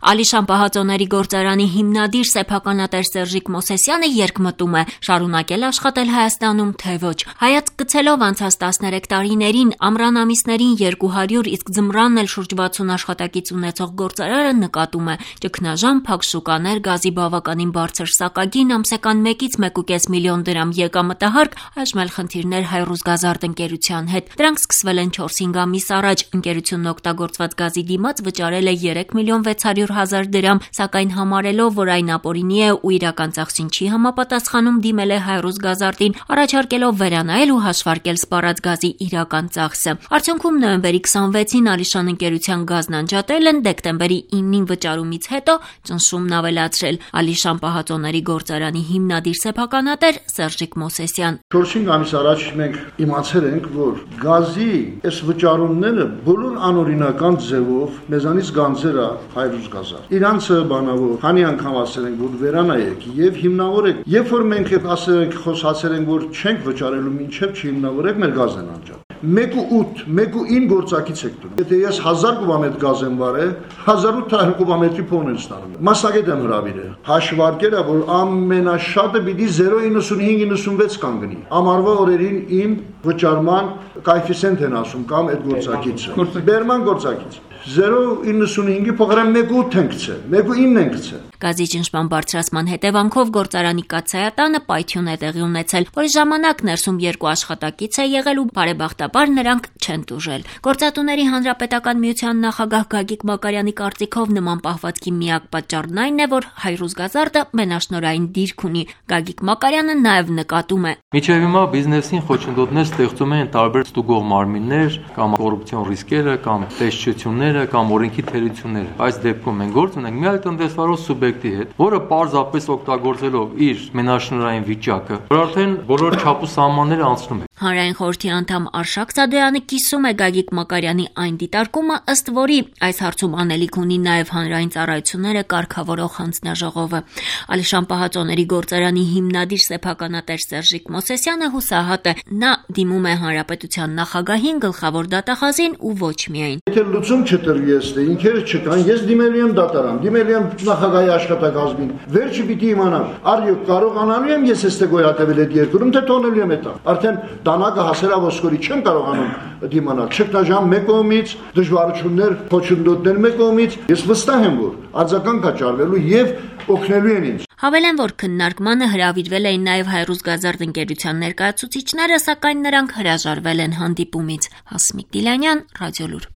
Ալիշան պահածոների գործարանի հիմնադիր սեփականատեր Սերժիկ Մոսեսյանը երկմտում է շարունակել աշխատել Հայաստանում, թե ոչ։ Հայացք գցելով անցած 13 տարիներին, ամռան ամիսներին 200, իսկ ձմռանն էլ շուրջ 60 աշխատակից ունեցող գործարարը նկատում է ճգնաժամ, փակ շուկաներ, գազի բավականին բարձր սակագին, ամսական 1-ից 1.5 միլիոն դրամ եկամտահարկ, այժմ էլ խնդիրներ Հայրուսգազարդ ընկերության հետ։ Դրանք սկսվել են 4-5 ամիս առաջ։ Ընկերությունն օգտագործված գազի դիմաց վճարել է 3 միլիոն 600.000 դրամ, սակայն համարելով, որ այն ապօրինի է ու իրական ծախսին չի համապատասխանում, դիմել է Հայրուսգազարդին, առաջարկելով վերանայել ու հաշվարկել սպառած գազի իրական ծախսը։ Արդյունքում նոյեմբերի 26-ին Ալիշան ընկերության գազն անջատել են, դեկտեմբերի 9-ին վճարումից հետո ճնշումն ավելացրել։ Ալիշան պահածոների գործարանի հիմնադիր սեփականատեր Սերժիկ Մոսեսյան. 4-5 ամիս առաջ մենք իմացել ենք, որ գազի այս վճարումները բոլոր անօրինական ձևով մեզանից գանձեր է Հայրուսգազարդ։ Իրանց բանավոր քանի անգամ ասել ենք, որ վերանայեք եւ հիմնավորեք։ Երբ որ մենք ասել ենք, խոսացել ենք, որ չենք վճարելու մինչեւ չհիմնավորեք, մեր գազն անջատ։ 1.8, 1.9 գործակից եք դնում։ Եթե ես 1000 կուբամետր գազ եմ վարել, 1800 կուբամետրի փոն եմ ստանում։ Մասնագետ եմ հրավիրել։ Հաշվարկել է, որ ամենաշատը պիտի 0.95-96 կանգնի։ Ամառվա օրերին իմ վճարման կոեֆիցիենտ են ասում կամ այդ գործակիցը։ Բերման գործակից 0.95-ի փոխարեն 1.8 ենք գցել, 1.9 ենք գցել։ Գազի ճնշման բարձրացման հետևանքով գործարանի կաթսայատանը պայթյուն է տեղի ունեցել, որի ժամանակ ներսում 2 աշխատակից է եղել ու բարեբախտաբար նրանք չեն տուժել։ Գործատուների հանրապետական միության նախագահ Գագիկ Մակարյանի կարծիքով նման պահվածքի միակ պատճառն այն է, որ Հայրուսգազարդը մենաշնորհային դիրք ունի։ Գագիկ Մակարյանը նաև նկատում է. Մինչև հիմա բիզնեսին խոչընդոտներ ստեղծում են տարբեր ստուգող մարմիններ, կամ կոռուպցիոն ռիսկերը, կամ տեսչությունները, կամ օրենքի թերությունները։ Այս դեպքում մենք գործ ունենք մի այլ տնտեսվարող սուբյեկտի հետ, որը պարզապես օգտագործելով իր մենաշնորհային վիճակը, որ արդեն բոլոր չափ ու սահմանները անցնում է։ Հանրային խորհրդի անդամ Արշակ Սադոյանը կիսում է Գագիկ Մակարյանի այն դիտարկումը, ըստ որի այս հարցում անելիք ունի նաև հանրային ծառայությունները կարգավորող հանձնաժողովը։ Ալիշան պահածոների գործարանի հիմնադիր սեփականատեր Սերժիկ Մոսեսյանը հուսահատ է։ Նա դիմում է հանրապետության նախագահին, գլխավոր դատախազին ու ոչ միայն։ Եթե լուծում չտրվի այստեղ, ինքերը չկան, ես դիմելու եմ դատարան, դիմելու եմ նախագահի աշխատակազմին։ Վերջը պիտի իմանամ, արդյոք կարողանալու եմ ես այստեղ գոյատևել այդ երկրում, թե թողնելու եմ այդտեղ։ Արդեն դանակը հասել է ոսկորի, չեմ կարողանում դիմանալ։ Չկնաժամ մեկ կողմից, դժվարություններ, խոչընդոտներ մեկ կողմից։ Ես վստահ եմ, որ արձագանք կճարվելու եւ օգնելու են ինձ։ Հավելեն, որ քննարկմանը հրավիրվել էին նաև Հայրուսգազարդ ընկերության ներկայացուցիչները, սակայն նրանք հրաժարվել են հանդիպումից։ Հասմիկ Դիլանյան, Ռադիոլուր։